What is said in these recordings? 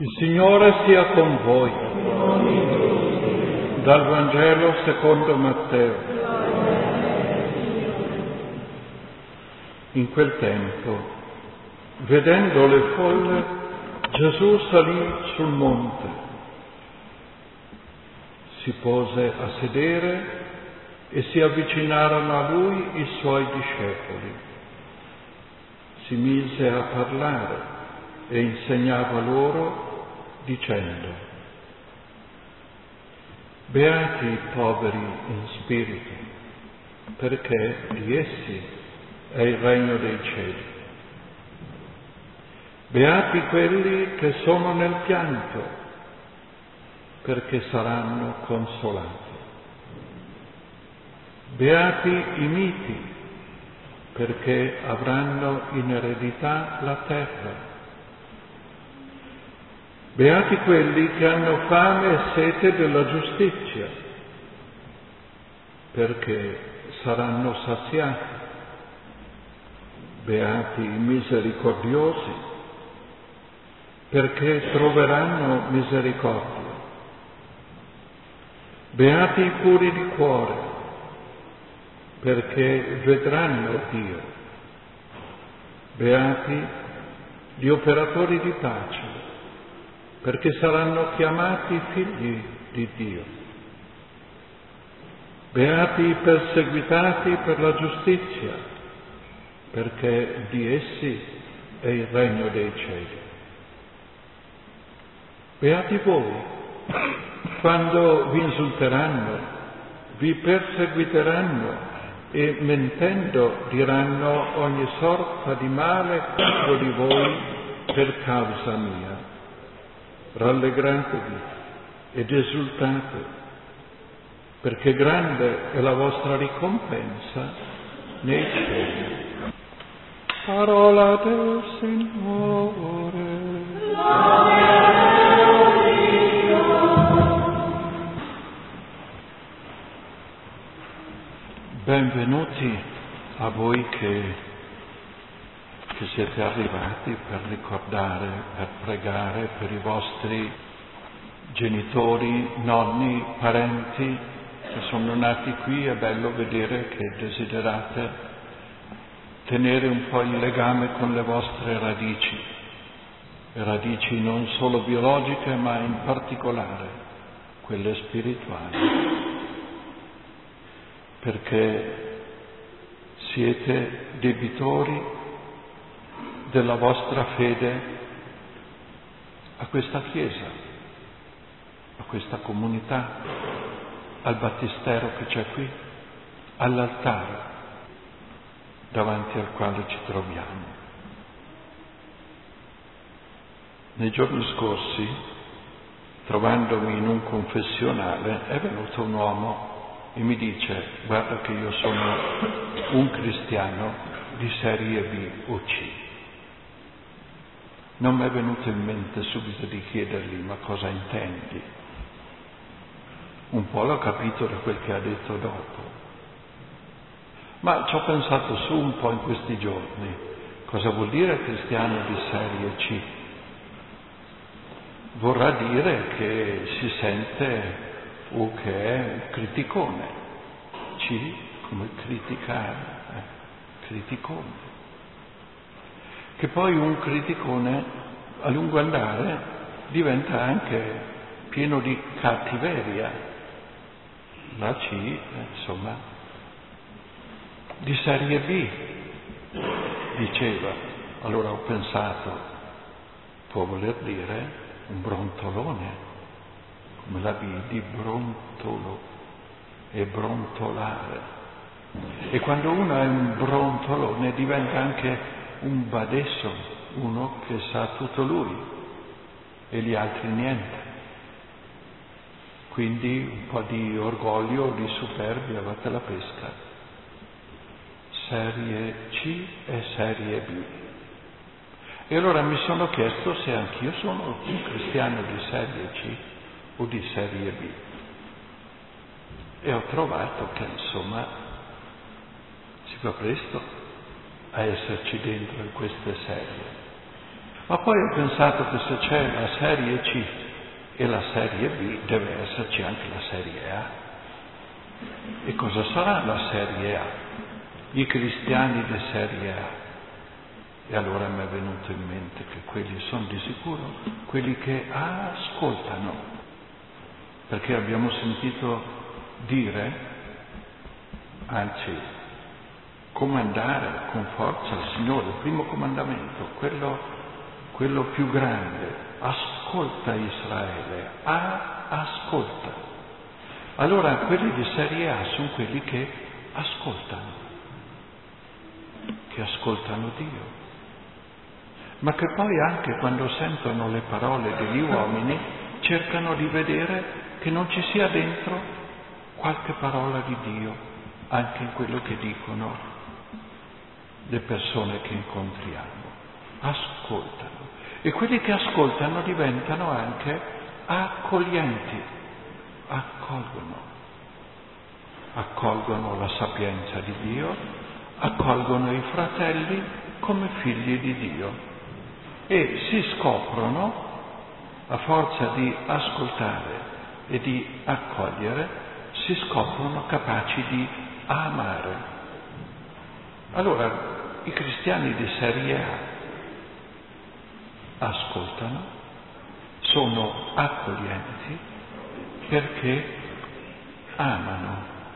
Il Signore sia con voi. Dal Vangelo secondo Matteo. In quel tempo, vedendo le folle, Gesù salì sul monte, si pose a sedere e si avvicinarono a lui i suoi discepoli. Si mise a parlare e insegnava loro dicendo: beati i poveri in spirito, perché di essi è il regno dei cieli. Beati quelli che sono nel pianto, perché saranno consolati. Beati i miti, perché avranno in eredità la terra. Beati quelli che hanno fame e sete della giustizia, perché saranno saziati. Beati i misericordiosi, perché troveranno misericordia. Beati i puri di cuore, perché vedranno Dio. Beati gli operatori di pace, perché saranno chiamati figli di Dio. Beati i perseguitati per la giustizia, perché di essi è il regno dei cieli. Beati voi, quando vi insulteranno, vi perseguiteranno e mentendo diranno ogni sorta di male contro di voi per causa mia. Rallegratevi ed esultate, perché grande è la vostra ricompensa nei cieli. Parola del Signore. Benvenuti a voi che siete arrivati per ricordare, per pregare per i vostri genitori, nonni, parenti che sono nati qui. È bello vedere che desiderate tenere un po' il legame con le vostre radici non solo biologiche ma in particolare quelle spirituali, perché siete debitori della vostra fede a questa Chiesa, a questa comunità, al battistero che c'è qui, all'altare davanti al quale ci troviamo. Nei giorni scorsi, trovandomi in un confessionale, è venuto un uomo e mi dice: guarda che io sono un cristiano di serie B o C. Non mi è venuto in mente subito di chiedergli: ma cosa intendi? Un po' l'ho capito da quel che ha detto dopo, ma ci ho pensato su un po' in questi giorni. Cosa vuol dire cristiano di serie C? Vorrà dire che si sente che è un criticone. C come criticare, criticone. Che poi un criticone a lungo andare diventa anche pieno di cattiveria. La C, insomma, di serie B, diceva. Allora ho pensato, può voler dire un brontolone, come la B di brontolo e brontolare. E quando uno è un brontolone diventa anche un badesso, uno che sa tutto lui e gli altri niente. Quindi un po' di orgoglio, di superbia va per la pesca. Serie C e serie B. E allora mi sono chiesto se anch'io sono un cristiano di serie C o di serie B. E ho trovato che insomma si fa presto a esserci dentro in queste serie. Ma poi ho pensato che se c'è la serie C e la serie B, deve esserci anche la serie A. E cosa sarà la serie A? I cristiani di serie A. E allora mi è venuto in mente che quelli sono di sicuro quelli che ascoltano, perché abbiamo sentito dire, anzi comandare con forza il Signore, il primo comandamento, quello più grande: ascolta Israele, ascolta. Allora quelli di serie A sono quelli che ascoltano Dio, ma che poi anche quando sentono le parole degli uomini cercano di vedere che non ci sia dentro qualche parola di Dio anche in quello che dicono le persone che incontriamo. Ascoltano. E quelli che ascoltano diventano anche accoglienti, accolgono la sapienza di Dio, accolgono i fratelli come figli di Dio e si scoprono, a forza di ascoltare e di accogliere, si scoprono capaci di amare. Allora, i cristiani di serie A ascoltano, sono accoglienti perché amano,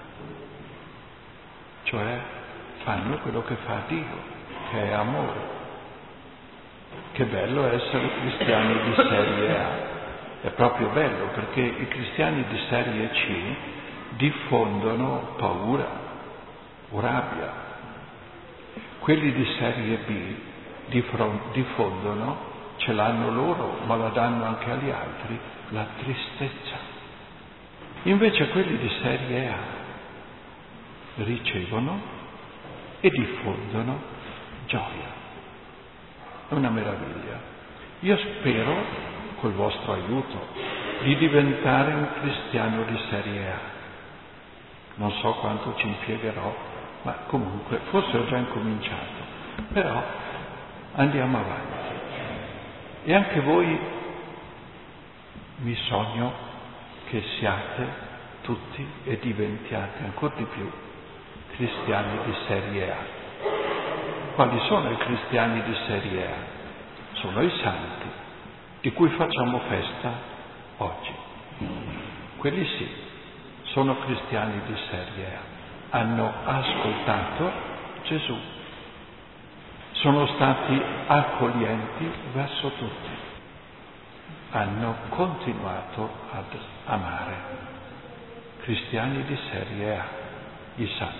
cioè fanno quello che fa Dio, che è amore. Che bello essere cristiani di serie A, è proprio bello, perché i cristiani di serie C diffondono paura o rabbia. Quelli di serie B diffondono, ce l'hanno loro, ma la danno anche agli altri, la tristezza. Invece quelli di serie A ricevono e diffondono gioia. È una meraviglia. Io spero, col vostro aiuto, di diventare un cristiano di serie A. Non so quanto ci impiegherò, ma comunque, forse ho già incominciato. Però andiamo avanti. E anche voi mi sogno che siate tutti e diventiate ancora di più cristiani di serie A. Quali sono i cristiani di serie A? Sono i santi, di cui facciamo festa oggi. Quelli sì, sono cristiani di serie A. Hanno ascoltato Gesù. Sono stati accoglienti verso tutti. Hanno continuato ad amare. Cristiani di serie A, i santi.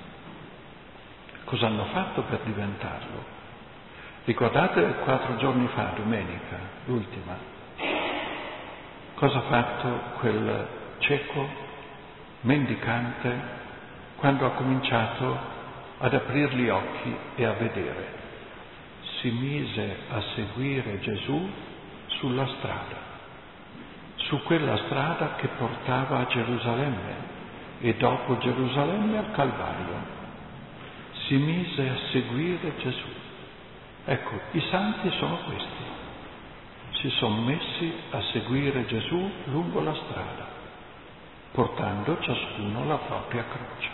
Cosa hanno fatto per diventarlo? Ricordate 4 giorni fa, domenica, l'ultima, cosa ha fatto quel cieco mendicante quando ha cominciato ad aprire gli occhi e a vedere? Si mise a seguire Gesù sulla strada, su quella strada che portava a Gerusalemme e dopo Gerusalemme al Calvario. Si mise a seguire Gesù. Ecco, i santi sono questi. Si sono messi a seguire Gesù lungo la strada, portando ciascuno la propria croce.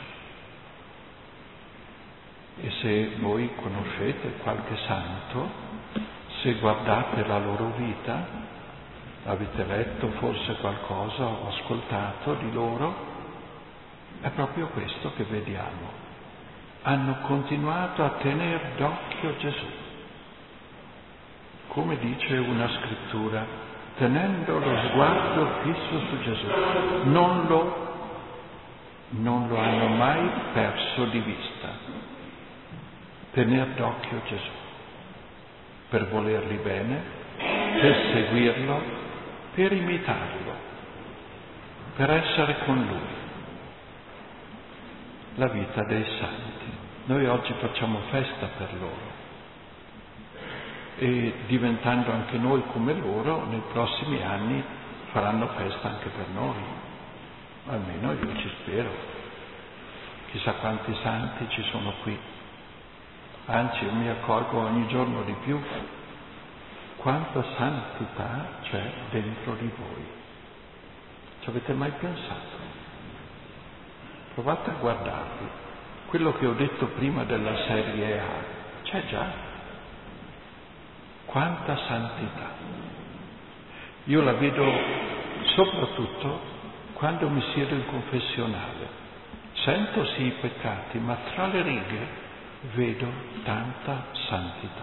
E se voi conoscete qualche santo, se guardate la loro vita, avete letto forse qualcosa o ascoltato di loro, è proprio questo che vediamo. Hanno continuato a tenere d'occhio Gesù. Come dice una scrittura, tenendo lo sguardo fisso su Gesù, non lo hanno mai perso di vista. Tenere d'occhio Gesù, per volergli bene, per seguirlo, per imitarlo, per essere con lui. La vita dei santi. Noi oggi facciamo festa per loro e diventando anche noi come loro, nei prossimi anni faranno festa anche per noi. Almeno io ci spero. Chissà quanti santi ci sono qui. Anzi, io mi accorgo ogni giorno di più quanta santità c'è dentro di voi. Ci avete mai pensato? Provate a guardarvi. Quello che ho detto prima della serie A, c'è già. Quanta santità. Io la vedo soprattutto quando mi siedo in confessionale. Sento sì i peccati, ma tra le righe vedo tanta santità.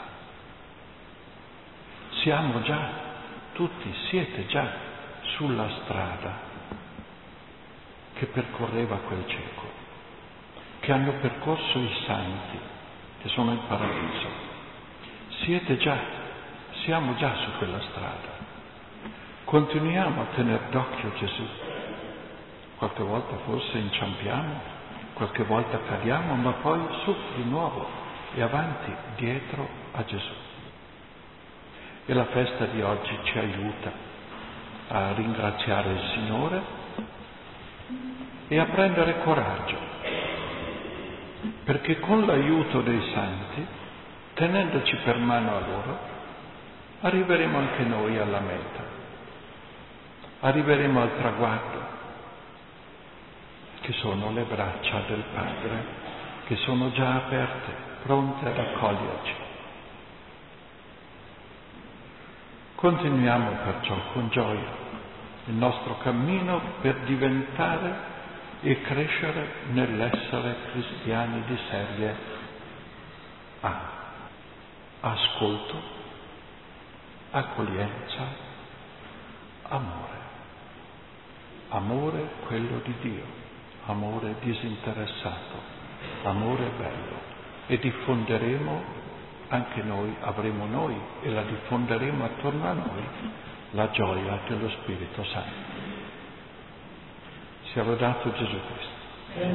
Siamo già, tutti, siete già sulla strada che percorreva quel cieco, che hanno percorso i santi, che sono in paradiso. Siete già, siamo già su quella strada. Continuiamo a tenere d'occhio Gesù. Qualche volta forse inciampiamo, qualche volta cadiamo, ma poi su di nuovo e avanti, dietro a Gesù. E la festa di oggi ci aiuta a ringraziare il Signore e a prendere coraggio, perché con l'aiuto dei santi, tenendoci per mano a loro, arriveremo anche noi alla meta, arriveremo al traguardo, che sono le braccia del Padre, che sono già aperte, pronte ad accoglierci. Continuiamo perciò con gioia il nostro cammino per diventare e crescere nell'essere cristiani di serie A. Ascolto, accoglienza, amore. Amore quello di Dio, amore disinteressato, amore bello. E diffonderemo anche noi, avremo noi e la diffonderemo attorno a noi la gioia dello Spirito Santo. Sia lodato Gesù Cristo.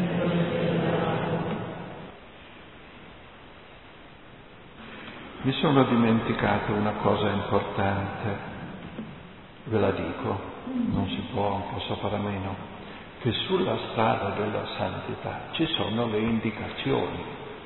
Mi sono dimenticato una cosa importante, ve la dico, non si può, non posso fare a meno, che sulla strada della santità ci sono le indicazioni.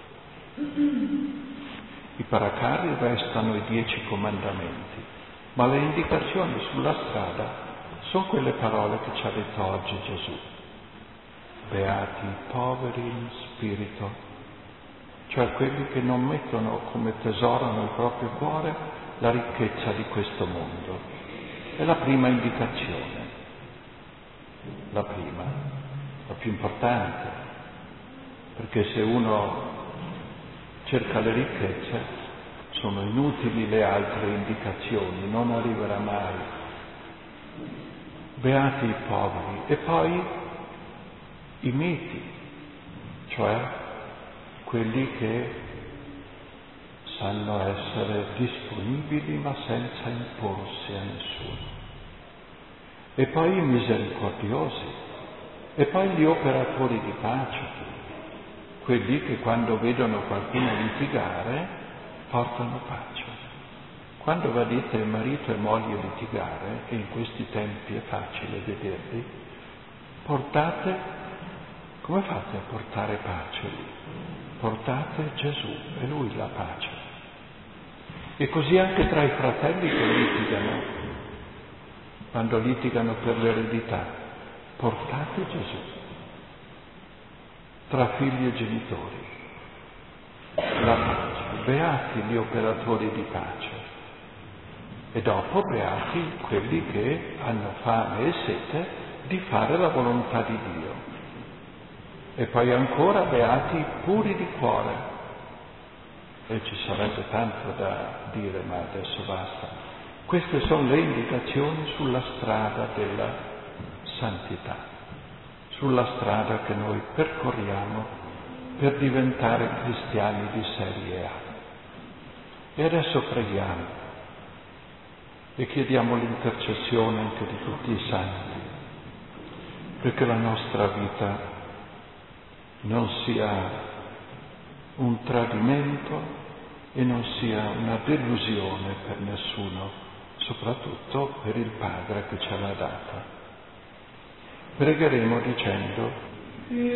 I paracarri restano i 10 comandamenti, ma le indicazioni sulla strada sono quelle parole che ci ha detto oggi Gesù. Beati i poveri in spirito, cioè quelli che non mettono come tesoro nel proprio cuore la ricchezza di questo mondo. È la prima indicazione, la prima, la più importante, perché se uno cerca le ricchezze, sono inutili le altre indicazioni, non arriverà mai. Beati i poveri e poi i miti, cioè quelli che sanno essere disponibili ma senza imporsi a nessuno. E poi i misericordiosi, e poi gli operatori di pace, quelli che quando vedono qualcuno litigare portano pace. Quando vedete marito e moglie litigare, e in questi tempi è facile vederli, come fate a portare pace lì? Portate Gesù, è Lui la pace. E così anche tra i fratelli che litigano, quando litigano per l'eredità, portate Gesù. Tra figli e genitori, la pace. Beati gli operatori di pace. E dopo beati quelli che hanno fame e sete di fare la volontà di Dio. E poi ancora beati puri di cuore. E ci sarebbe tanto da dire, ma adesso basta. Queste sono le indicazioni sulla strada della santità, sulla strada che noi percorriamo per diventare cristiani di serie A. E adesso preghiamo e chiediamo l'intercessione anche di tutti i santi, perché la nostra vita non sia un tradimento e non sia una delusione per nessuno, soprattutto per il Padre che ce l'ha data. Pregheremo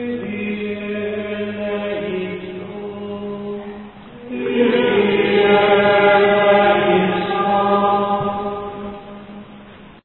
dicendo